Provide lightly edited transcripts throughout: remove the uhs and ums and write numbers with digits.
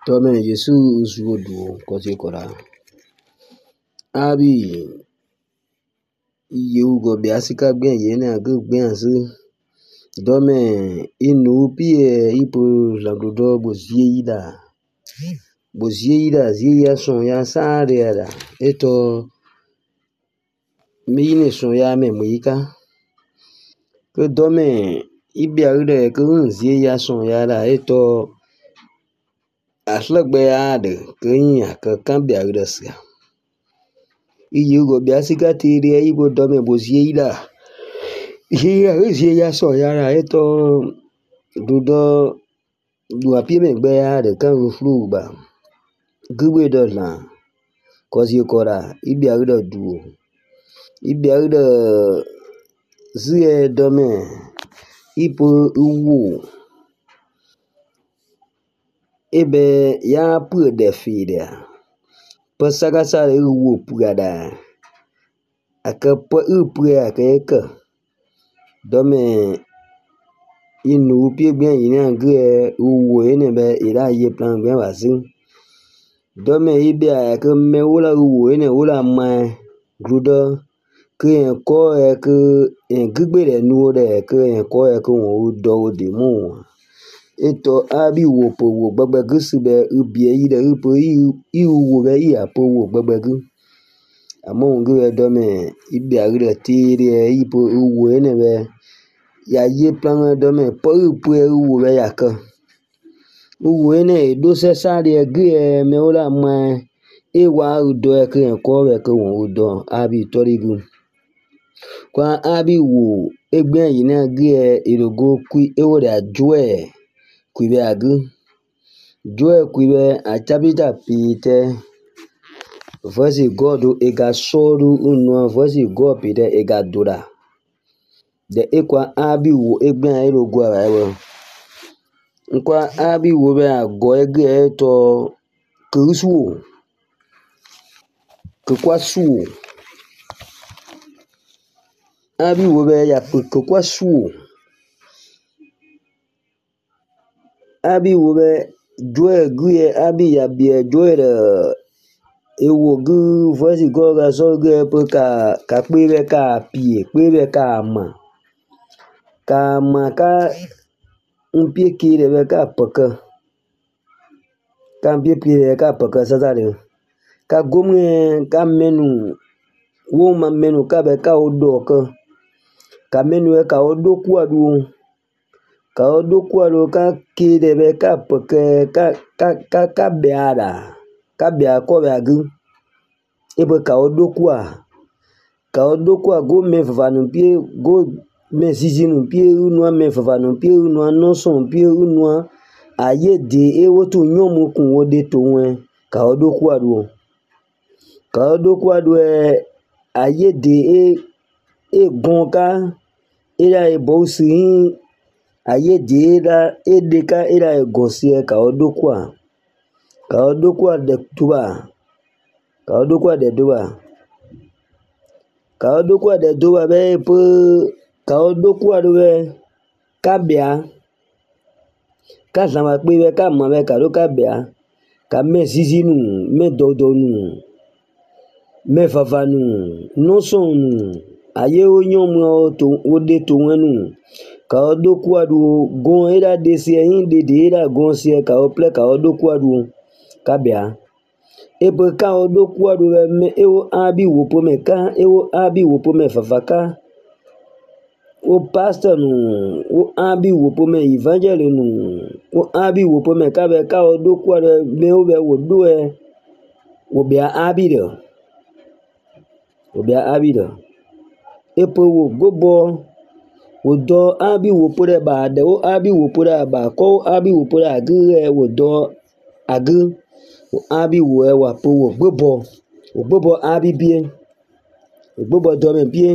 Tome Yesu usuodu kote kora. Abi yugo biasika gben yene agu gben asu. Dome inu pie ipo lagodo bozieida. Bozieida zia son ya sare ada. Eto mine son ya memuika. Ke dome ibiarude ke zia son ya da eto aslagbe ade ke nya ke kambiarude sia. Yugo biasika tiri ibo dome bozieida. Zia son ya da eto dudo dua pie megbe ade kan flu ba. Gube do la kozi kora ibiarude duo. Ibiarude zie dome ipo uwo ebe ya pu de fide pesaga sa uwo pugada aka po upu aka dome inu pie gben yin age uwo ene be ira ye plan gben wasin dome ibe aka me wala uwo ene wala ma grudo ke ko ke gbe de nu de ke ko ke won do de mu eto abi wo po wo gbagba gusibe ubie yi de upo i wo be i apo wo gbagba gu amo ngu dome ibe agre tiri ipo wo ene be ya ye plan dome po upo wo be yaka wo ene do se sare ge me ora ma e wa udo ke ko be ke won udo abi torigu kwa abi wo egbe yin na ge irogo ku ewore ajoe kuibe agu joe kuibe achabita pite voice god ega soru unu voice god pite ega dura de ekwa abi wo egbe irogo ara ewo nkwa abi wo be ago ege to kusu kukwasu abi wo be ya kukwasu abi wo be joe guye abi ya bie joe de ewo gu voice go ga so ge pe ka pe ka pie pe ka ma ka mpie ki de be ka peke ka mpie pie ka peke sa sa de ka gomwe ka menu wo ma menu ka be ka odo ka menu ka odo kwadu ka ki de be ka peke ka beada ka bia ko be agu ebe ka odo kwa go me vanu pie go me zizinu pie unua me vanu pie unua no son pie unua aye de e wotu nyomu kun wode to wen ka odo kwadu aye de e gonka ira e bosi aye de ira e de ka ira e gosie ka odo kwa de tuba ka odo kwa de duba be pe ka odo kwa do be ka bia ka sama pe be ka ma be ka do ka bia ka me zizinu me dodonu me favanu no sonu aye onyomu to ode to wenu ka odo kwa do gon era de se yin de era gon se ka ople ka odo kwa do ka bia ebe ka odo kwadu me ewo abi wopo me ka ewo abi wopo me fafaka o pastor nu o abi wopo me evangel nu o abi wopo me ka be ka odo kwadu me o be wo do wo bia abi do epo wo gobo wo do abi wopo de ba de o abi wopo de ba ko abi wopo de agu wo do agu abi wo ewa po wo gbogbo abi bie gbogbo dome bie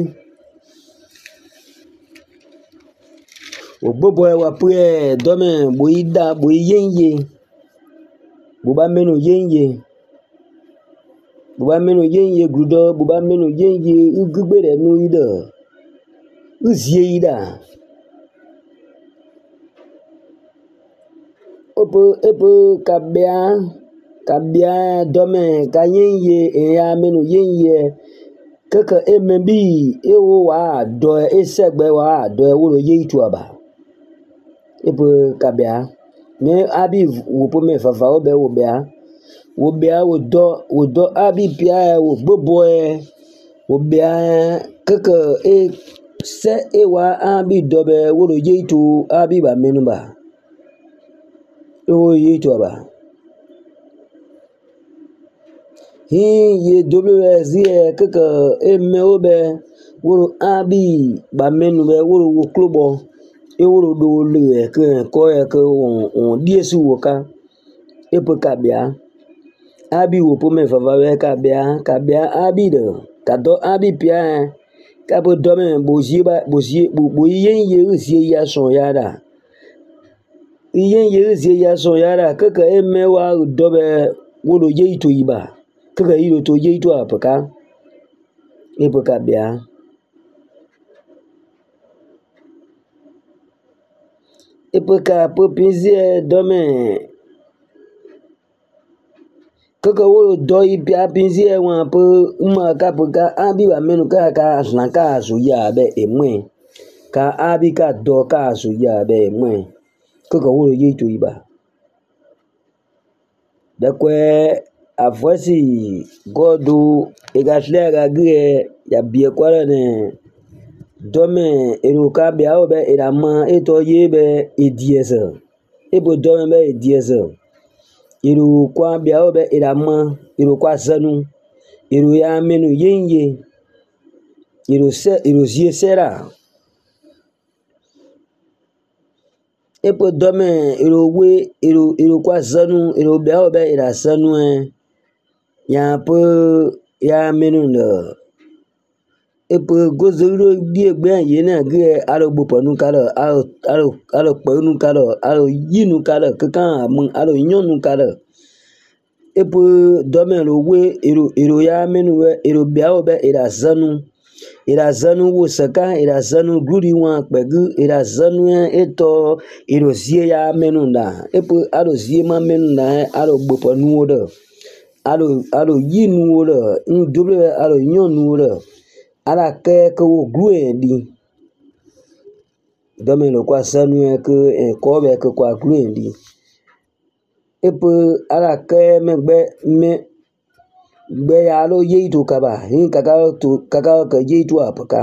gbogbo ewa po dome boida boyenye boba menu yenye grudo boba menu yenye ugugbe de nu ida uzie ida ebe kabia dome kanyenye eya menu yenye keke emebi ewo wa do esegbe wa do woro yitu aba ebe kabia me abi wo me fafa obe wo bia wo do abi pia wo gbobo wo bia keke e se ewa abi dobe woro yitu abi ba menu ba o yitu aba hi ye WSZ keke eme obe woro abi ba menu be woro wo klobo e woro do le ke ko e ke on diesu wo ka e pe kabia abi wo po me fava be kabia abi de ka do abi pia ka bo do me bo yen ye zie ya son ya da yen ye zie ya son ya da keke eme wa do be woro ye to iba keke iro to ye to apaka e pe kabia epeka popizie dome keke wo do ipia pinzie wan po uma ka poka abi ba menu ka slanka so ya be emwe ka abi ka do ka so ya be emwe keke wo ye to iba dekwe avoisi godu egaslega gre ya bie kwara ne dome eruka bia obe irama eto yebe ediese ebo dome be ediese iru kwa bia obe irama iru kwa sanu iru ya menu yenye iru zie sera epo dome iru we iru kwa sanu iru bia obe ira sanu ya po ya menu no epo gozoro die gbe yena ge aro gbopo nu karo aro po nu karo aro yinu karo kakan mun aro nyonu karo epo dome ro we ero ya menu we ero bia obe ira zanu wo saka ira zanu guri wan pegu ira zanu eto ero zie ya menu da epo aro zie ma menu da aro gbopo nu odo aro yinu odo ndoble aro nyonu odo ala ke wo glue di dome lo kwa sanu ke ko be ke kwa glue di epe ala ke me ya lo ye to kaba hin kaka ka ye to apaka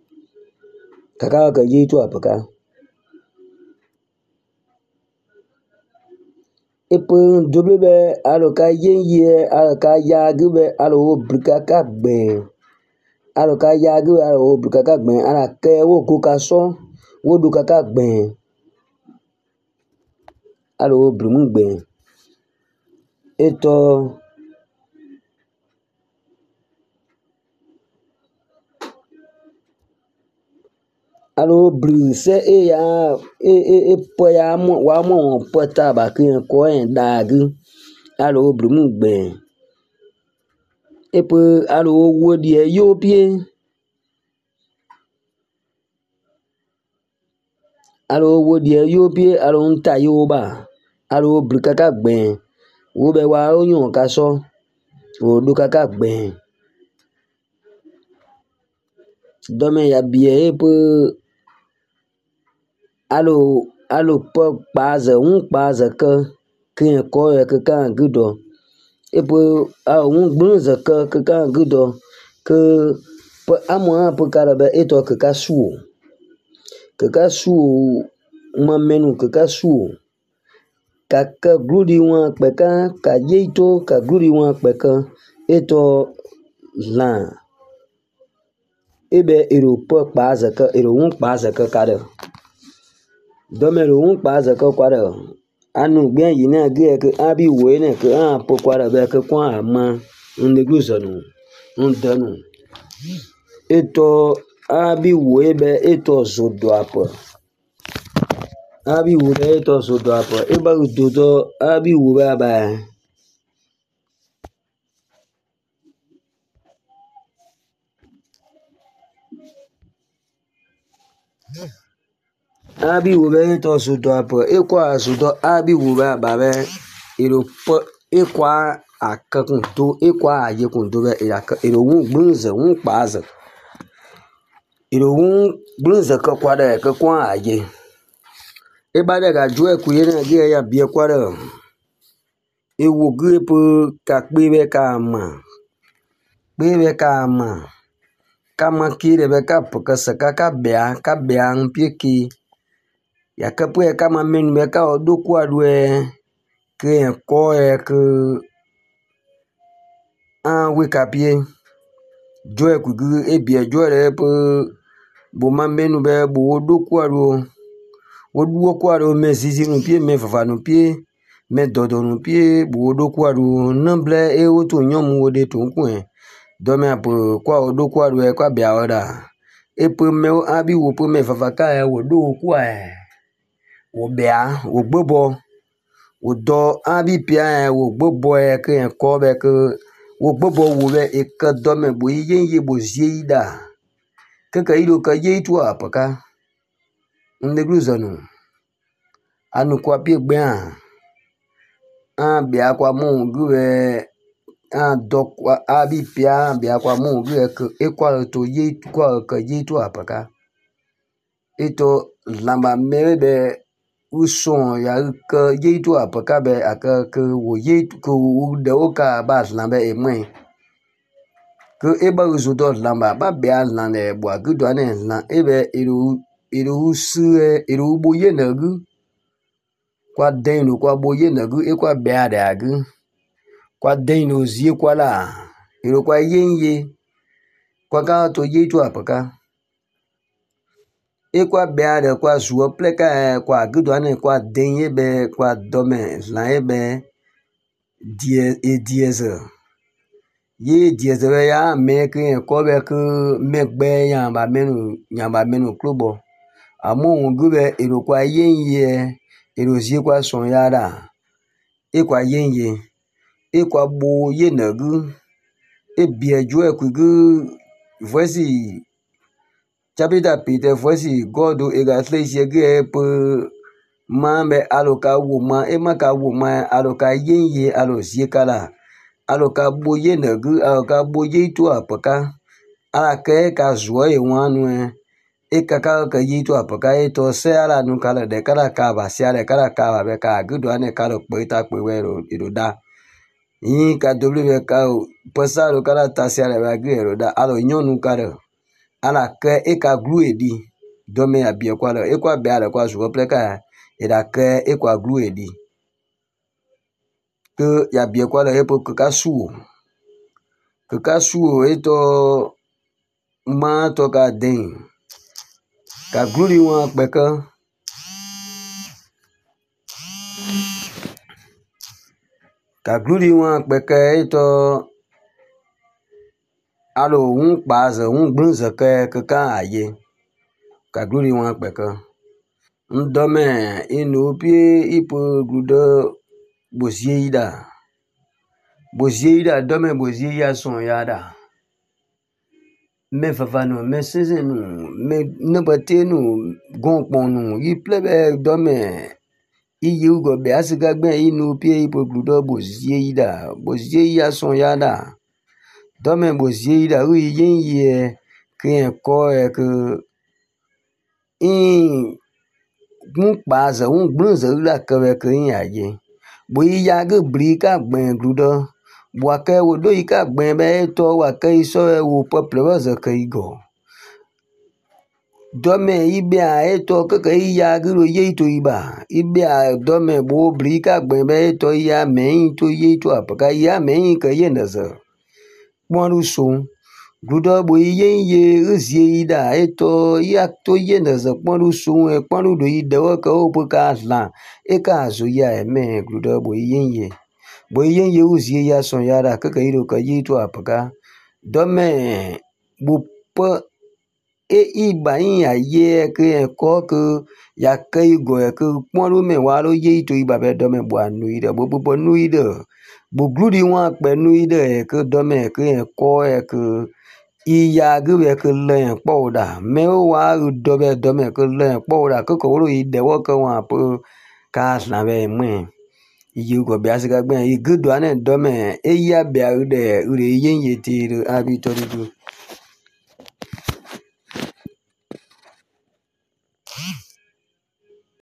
epe doble be alo ka ye alo ka ya gbe alo brika ka gbe alo ka ya gbe alo brika ka gbe ala ke wo ko ka so wo do ka gbe alo brumu gbe eto alo bru se e po ya mo wa mo po ta ba ki ko en da gu alo brumu gbe epe alo wo die yo pie alo nta yo ba alo bru ka gbe wo be wa oyun ka so wo do ka gbe dome ya bie epe alo po paze un paze ke ko e ke kan gudo epe un gbun ze ke kan gudo ke pe amo pe kara be eto ke ka su ma menu ke ka su ka gludi wan pe ka yeito ka gludi wan pe eto la ebe ero po paze ke ero un paze ke kare dome ro un paze ke kware anu gbe yi na ge ke abi wo ne ke po kware be ke kwa ma nde gluzonu ndanu eto abi wo ebe eto zodo apo abi wo be eto zodo apo eba dodo abi wo ba abi wo be to sudo apo ekwa sudo abi wo ba be iro po ekwa akakun to ekwa aye kun to be iro wun gbunze wun paze iro wun gbunze ka kwa de ka kwa aye e ba de ga jo e ku ye na ge ya bie kwa de e wo gre po ka pe be ka ma kama kire be ka paka saka ka bia mpie ki ya ka pu ya kama men be ka odu kwa dwe ke ko e ke an we ka pie jo e ku gu e bia jo re po bo ma menu be bo odu kwa ro odu kwa ro me zizi no pie me fafa no pie me dodo no pie bo odu kwa ro namble e o to nyomu ode to nku e dome apo kwa odu kwa ro e kwa bia ora e po me abi wo po me fafa ka e wo do kwa e wo bia wo gbobo wo do abi pia e wo gbobo e ke ko be ke wo gbobo wo be e ke dome bo ye bo zida ke ka iro ka ye tu apaka nde gruzonu anu kwa pie gbe an bia kwa mu gure an do kwa abi pia bia kwa mu gure ke e kwa to ye kwa ka ye tu apaka ito lamba mebe uson ya ke ye tu apaka be aka ke wo ye ku de o ka ba lambe e mwe ke e ba uzo do lamba ba bia lande bwa gu do ne la e be iru su iru bo ye na gu kwa den kwa bo ye na gu e kwa bia da gu kwa den no zie kwa la iru kwa ye kwa ka to ye tu apaka e kwa bia de kwa zuo pleka kwa gu do ne kwa den ye be kwa dome la e be diesel ye diesel ya me ke ko be ke megbe ya ba menu klubo amu gu be iru kwa ye iru zie kwa son ya da e kwa ye e kwa bo ye na gu e bie jo e ku gu voici chapita Peter voici godo e ga tleje ge pe ma me aloka wo ma e ma ka wo ma aloka ye alo zie kala aloka bo ye na gu aloka bo ye tu apaka ala ke ka zo e wanu e ka ye tu apaka e to se ala nu kala de kala ka ba se ala kala ka ba be ka gu do ane kala pe ta pe we ro da yin ka w ka pasaro kala ta se ala ba gu ro da alo nyonu kala ala ke e ka glu edi dome abie kwa e kwa be ala kwa zo pleka e da ke e kwa glu edi ke ya bie kwa e po ka su e to ma to ka den ka glu wa pe ka e to alo un pa ze un gbunze ke ka aye ka glu wa pe ka ndome inu pie ipo gudo bozieda dome boziea son yada me fafano me sezenu me nabatenu gonponu yi plebe dome iye ugo be asiga gbe inu pie ipo gudo boziea son yada dome bozieda uyi ye ke ko e ke in gun paza un gbunze la ke ke yaye bo ya ge brika gben gudo wa ke wo do yi ka gben be to wa ke iso e wo peuple wa ze ke igo dome ibe a eto ke ya ge ro ye to iba ibe a dome bo brika gben be to ya me to ye to apaka ya me ke ye nazo moru so gudo bo ye uzie ida eto ya to ye nazo moru so e ponu do ide wa ke o po ka la e ka zo ya me gudo bo ye uzie ya son ya da ke iro ka ye to apaka dome bu po e iba ya ye ke ko ke ya ke go ke ponu me wa ro ye to iba be dome bo anu ide bo nu ide bo gludi wa pe nu ide ke dome ke ko ke iya gbe ke le po da me wa do me ke le po da ko ko ro i de wo ke wa po ka na be me iye go bia se ga gbe i gudu ane do me eya bia de ure yen ye ti abi to du